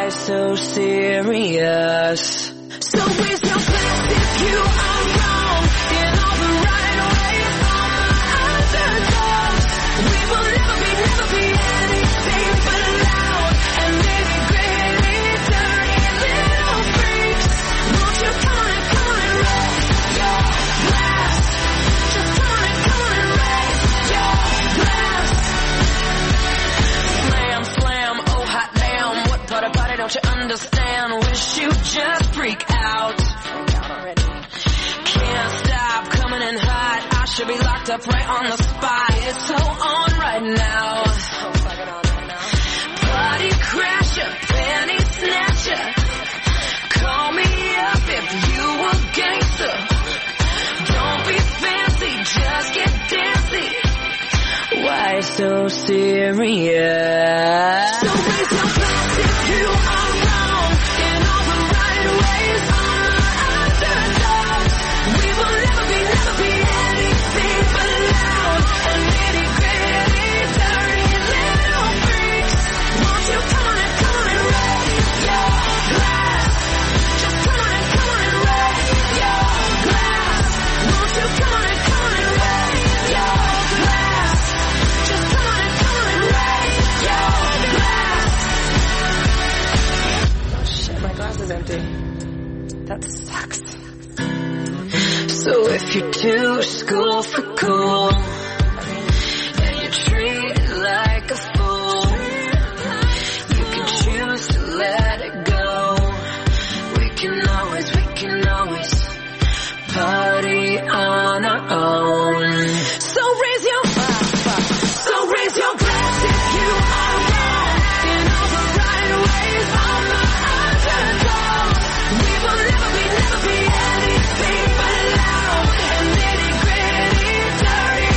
Why so serious? So raise your glass if you are wrong in all the right ways. All my underdogs, we will never be anything but loud and maybe gritty, dirty little freaks. Won't you come on and raise your glass? Just come on and raise your glass. Slam, slam, oh hot damn, what part about it don't you understand? Wish you just freak out. Can't stop coming in hot. I should be locked up right on the spot. It's so on right now. Party crasher, panty snatcher. Call me up if you a gangster. Don't be fancy, just get dancy. Why so serious? So raise your glass if you are wrong in all the right ways. All my underdogs, we will never be anything but loud and nitty gritty, dirty little freaks. Won't you come on and raise your glass? Just come on and raise your glass. Won't you come on and raise your glass? Just come on and raise your glass. Oh shit, my glass is empty. That sucks. So if you're too school for cool and you treat it like a fool, you can choose to let it go. We can always party on our own. So raise your glass if you are wrong in all the right ways. All my underdogs, we will never be anything but loud and nitty gritty, dirty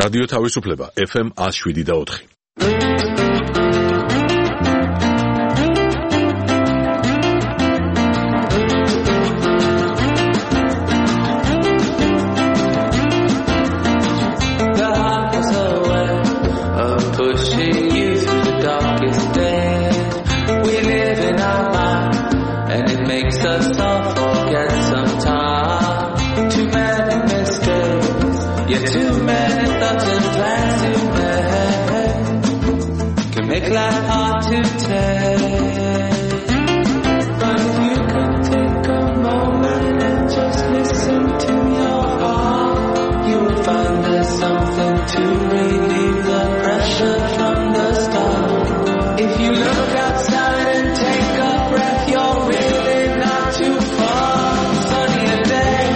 რადიო თავისუფლება FM 107.4. Make life hard to take. But if you could take a moment and just listen to your heart, you will find there's something to relieve the pressure from the start. If you look outside and take a breath, you're really not too far. Sunny day.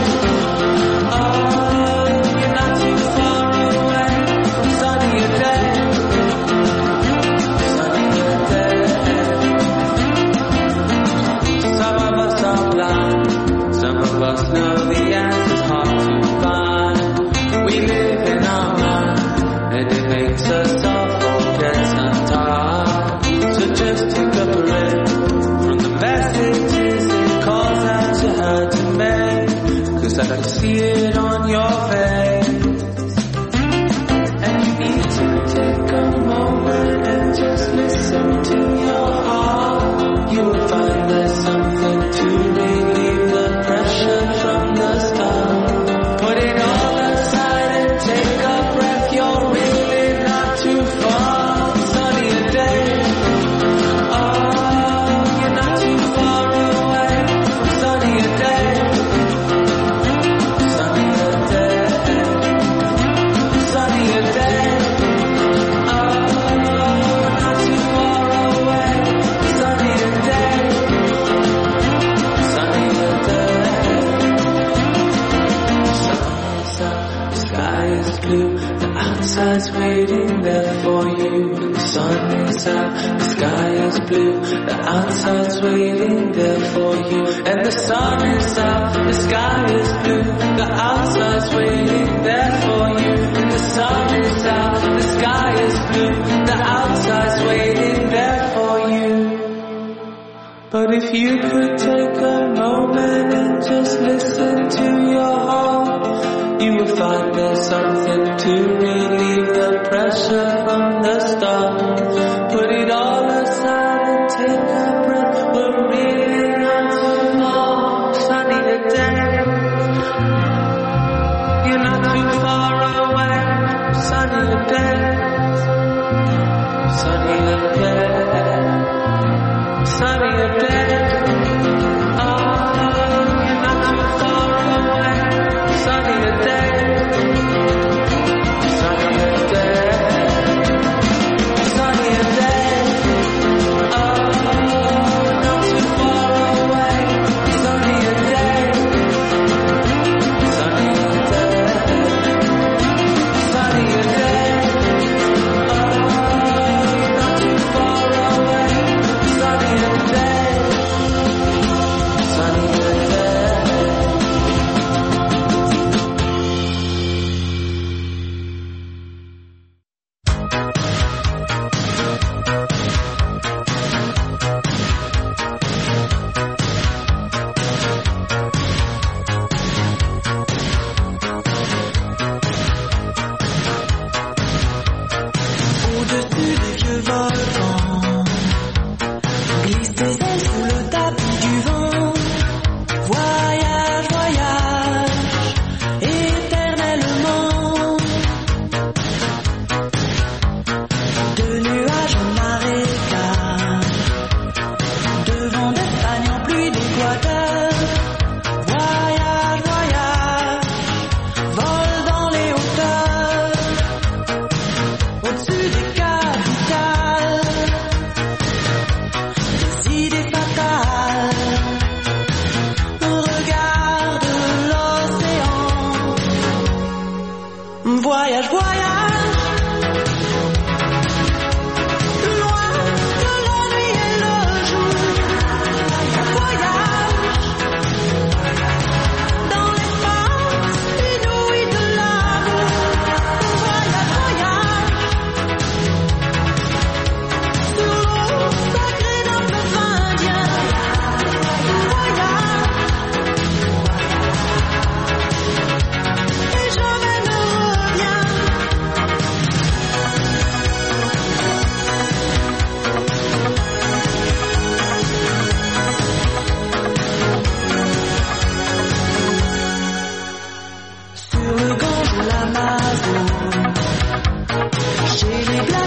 Oh, you're not too far away from sunny day. Some of us know the answer's hard to find. We live in our mind, and it makes us all forget sometimes. So just take a breath from the messages it calls out to her to make. 'Cause I can see it on your face. And you need to take a moment and just listen to your heart. You will find there's something to relieve the pressure from the start. Put it all aside and take a breath. You're really not too far. Sunny day. Oh, you're not too far away from sunny day. Sunny day. Sunny day. Oh, not too far away. Sunny day. Sunny day. The sky is blue, the outside's waiting there for you. The sun is out, the sky is blue, the outside's waiting there for you. And the sun is out, the sky is blue, the outside's waiting there for you. And the sun is out, the sky is blue, the outside's waiting there for you. But if you could take a moment and just listen to your heart, you will find there's something to relieve the pressure from the start. Put it all aside and take a breath. We're really not too far. Sunny day. You're not too far away. Sunny day. Sunny day. Sunny day. Oh, you're not too far away. Sunny day. Sunny day.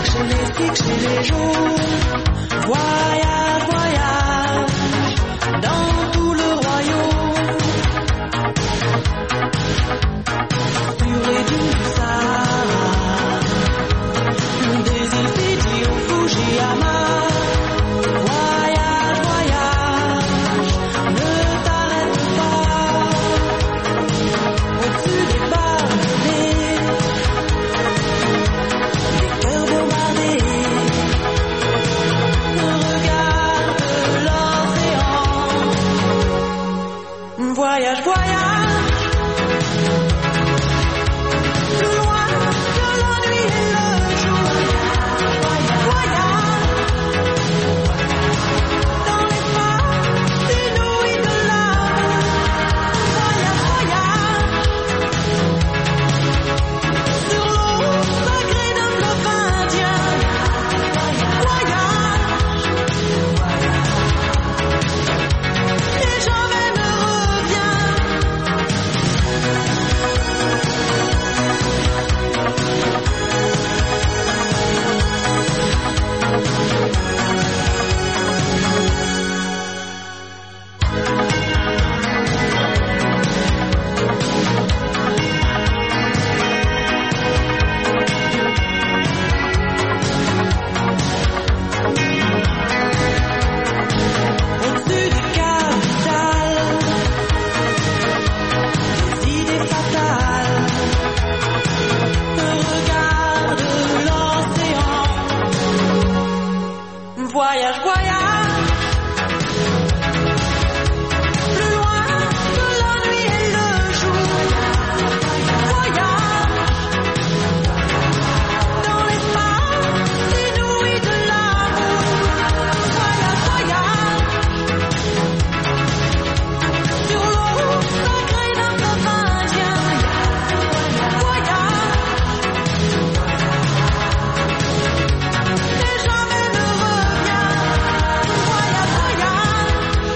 chercher les fixer les jours. Voyage, voyage, dans tout le royaume. Durée du Sahara, des îles Fidji au Fujiyama. Voyage, voyage, ne t'arrête pas. Au-dessus des palmiers, les cœurs bombardés. Regarde l'océan. Voyage, voyage. Plus loin que la nuit et le jour. Voyage. Dans les pas inouïs de l'amour. Voyage, voyage. Sur l'eau sacrée d'un fleuve indien. Voyage. Et jamais ne reviens. Au-dessus des capitales, des idées fatales. Regarde l'océan. Voyage, voyage. Plus loin que la nuit et le jour. Voyage. Dans l'espace inouï de l'amour. Voyage, voyage. Sur l'eau sacrée d'un fleuve indien. Voyage. Et jamais ne reviens. Voyage, voyage.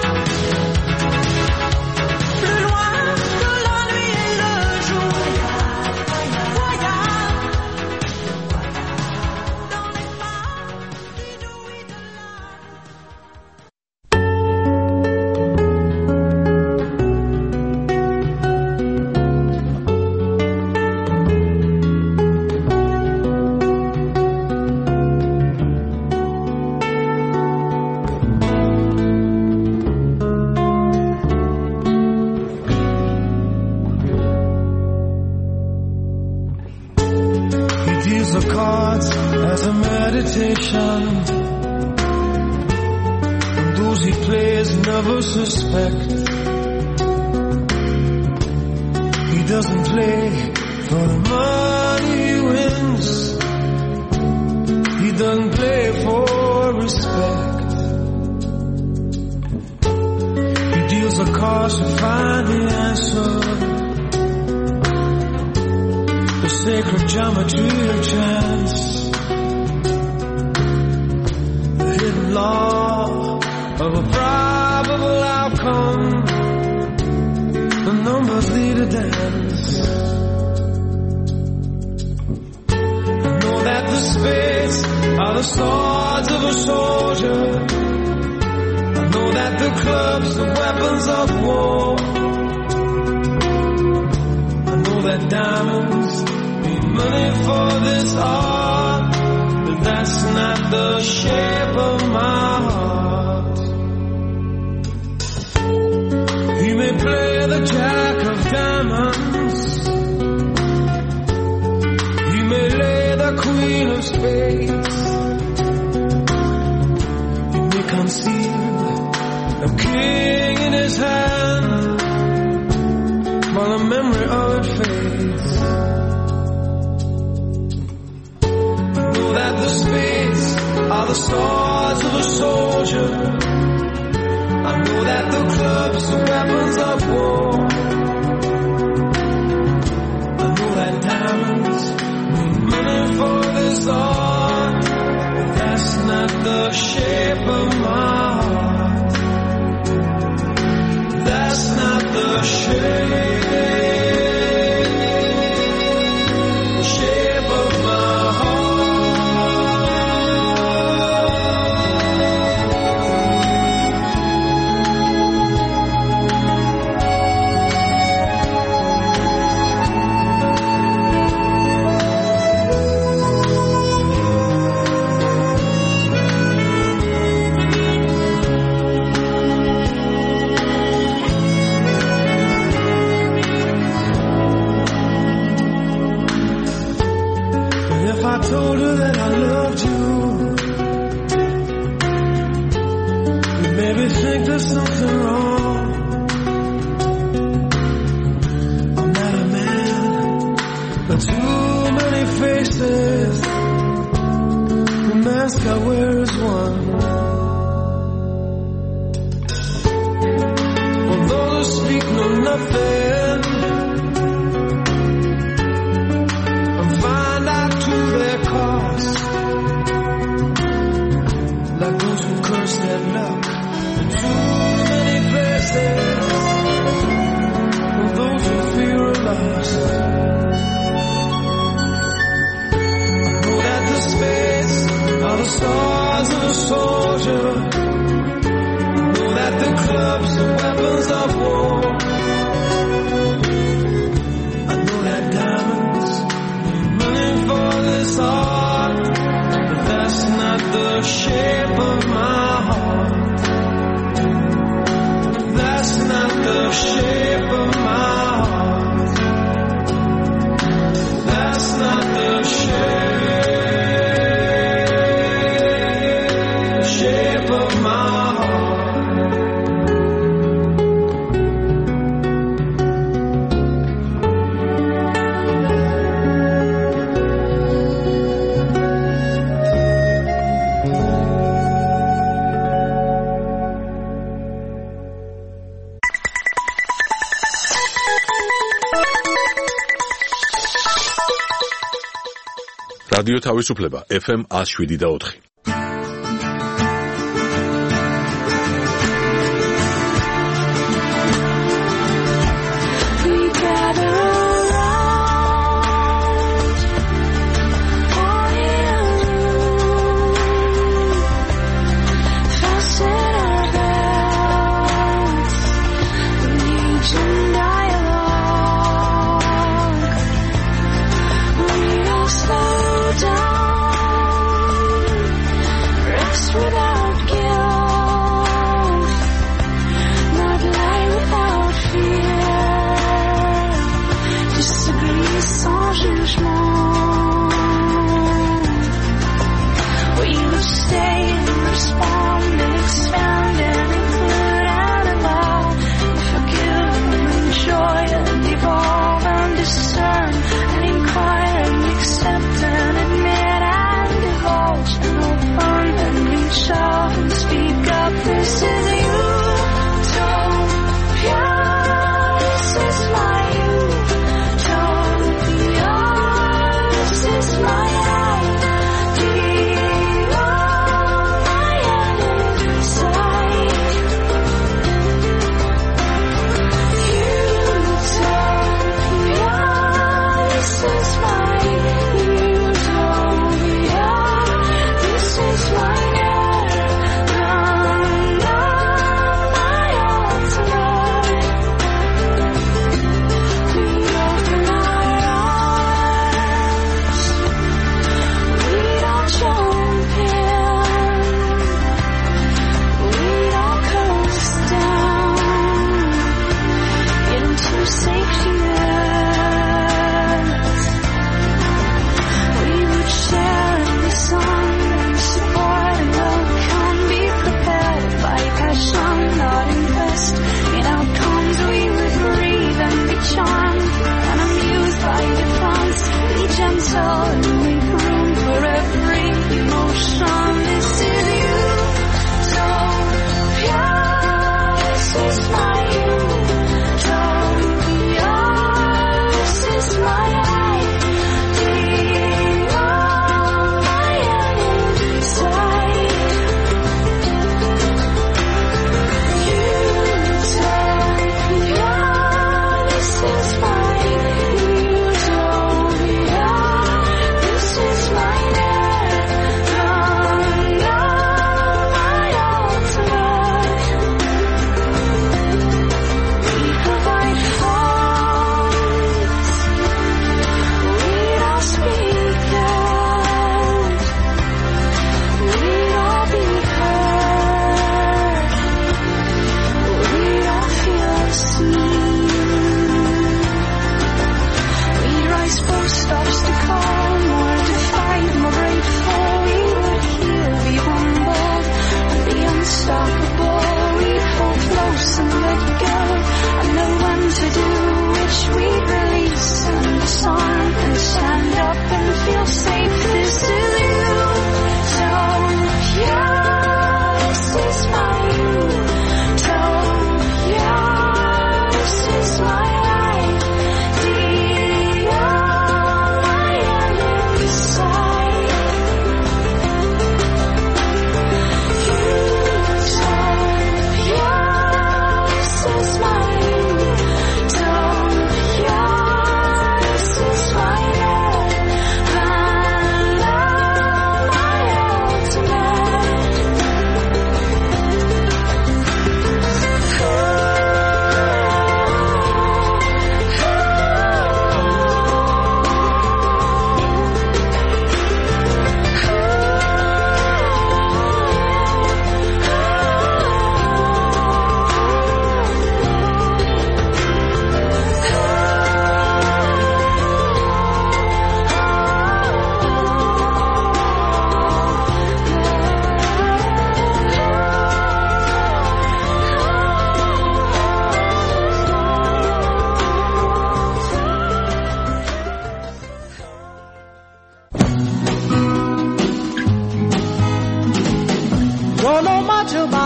Plus loin que la nuit et le jour. Voyage. Dans l'espace inouï de He deals the cards as a meditation. And those he plays never suspect. He doesn't play for the money he wins. He doesn't play for respect. He deals the cards to find the answer. The sacred geometry of chance, the hidden law of a probable outcome. The numbers lead a dance. I know that the spades are the swords of a soldier. I know that the clubs are weapons of war. I know that diamonds need money for this art, but that's not the shape of my heart. He may play the jack of diamonds. He may lay the queen of spades. He may conceal a king in his hand while the memory of it fades. I know that the spades are the swords of a soldier. I know that the clubs are weapons of war. I know that diamonds need money for this art, but that's not the shape of my heart. That's not the shape of my heart. you that I loved you. You made me think there's something wrong. I'm not a man, but too many faces. The mask I wear is one. Although the speak know nothing, and find out to their cost. Like those who curse their luck in too many places, and those who fear are lost. I know that the spades are the stars of a soldier. I know that the clubs are weapons of war. I know that diamonds are running for this heart, but that's not the shape of my heart. That's not the shape of my heart. That's not the shape of my heart. რადიო თავისუფლება FM 107.4. Slow down.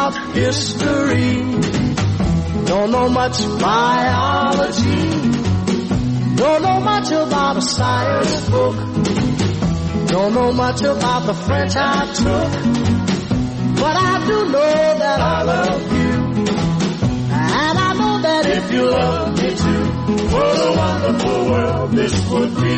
about history. Don't know much biology. Don't know much about a science book. Don't know much about the French I took. But I do know that I love you. And I know that if you love me too, what a wonderful world this would be.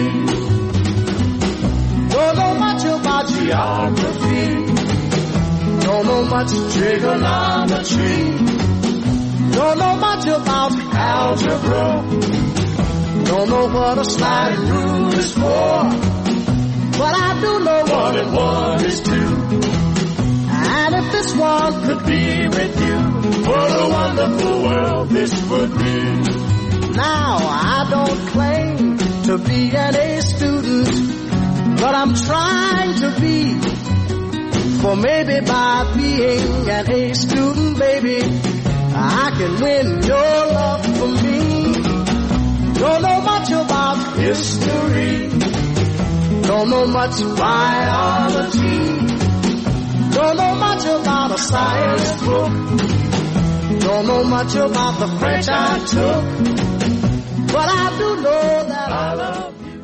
Don't know much about geography. Don't know much trigonometry. Don't know much about algebra. Don't know what a sliding rule is for. But I do know 1 and 1 is 2. And if this one could be with you, what a wonderful world this would be. Now I don't claim to be an A student, but I'm trying to be. For maybe by being an A student, baby, I can win your love for me. Don't know much about history. Don't know much biology. Don't know much about a science book. Don't know much about the French I took. But I do know that I love you.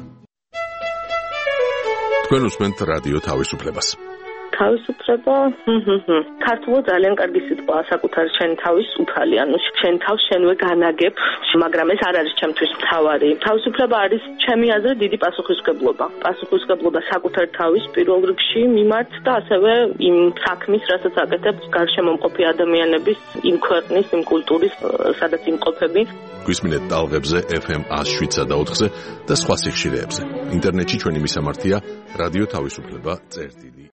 თქვენ უსმენთ რადიო თავისუფლებას. თავისუფლება ქართულად ძალიან კარგი სიტყვაა საკუთარი შენი თავის უფალი, ანუ შენ თავს შენვე განაგებ, მაგრამ ეს არ არის ჩემთვის მთავარი. თავისუფლება არის ჩემი აზრით დიდი პასუხისმგებლობა. პასუხისმგებლობა საკუთარი თავის პირველ რიგში მიმართ და ასევე იმ საქმის, რასაც აკეთებს გარშემო მყოფი ადამიანების, იმ ქვეყნის, იმ კულტურის, სადაც იმყოფები. გვისმინეთ ტალღებზე FM 107.4-ზე და სხვა სიხშირეებზე. ინტერნეტში ჩვენი მისამართია რადიო თავისუფლება.წერტილი.